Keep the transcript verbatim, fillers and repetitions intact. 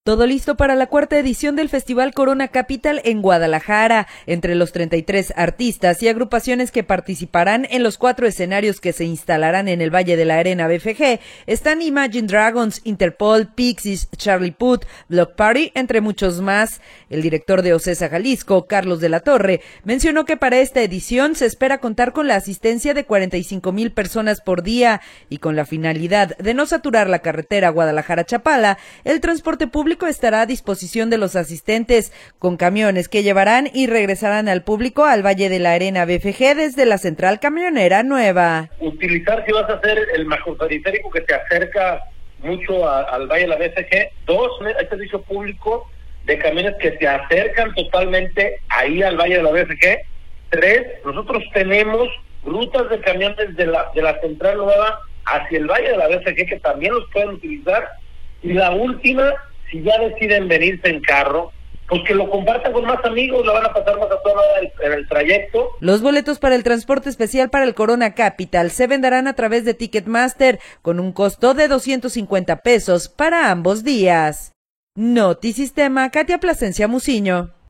Todo listo para la cuarta edición del Festival Corona Capital en Guadalajara. Entre los treinta y tres artistas y agrupaciones que participarán en los cuatro escenarios que se instalarán en el Valle de la Arena B F G están Imagine Dragons, Interpol, Pixies, Charlie Puth, Block Party, entre muchos más. El director de Ocesa Jalisco, Carlos de la Torre, mencionó que para esta edición se espera contar con la asistencia de cuarenta y cinco mil personas por día y con la finalidad de no saturar la carretera Guadalajara-Chapala, el transporte público estará a disposición de los asistentes con camiones que llevarán y regresarán al público al Valle de la Arena B F G desde la central camionera nueva. Utilizar, si vas a hacer el macroperiférico que te acerca mucho a, al Valle de la B F G. Dos, hay servicio público de camiones que se acercan totalmente ahí al Valle de la B F G. Tres, nosotros tenemos rutas de camiones de la, de la central nueva hacia el Valle de la B F G que también los pueden utilizar. Y la última, si ya deciden venirse en carro, pues que lo compartan con más amigos, lo van a pasar más a toda el, el trayecto. Los boletos para el transporte especial para el Corona Capital se venderán a través de Ticketmaster con un costo de doscientos cincuenta pesos para ambos días. Notisistema, Katia Plasencia Muciño.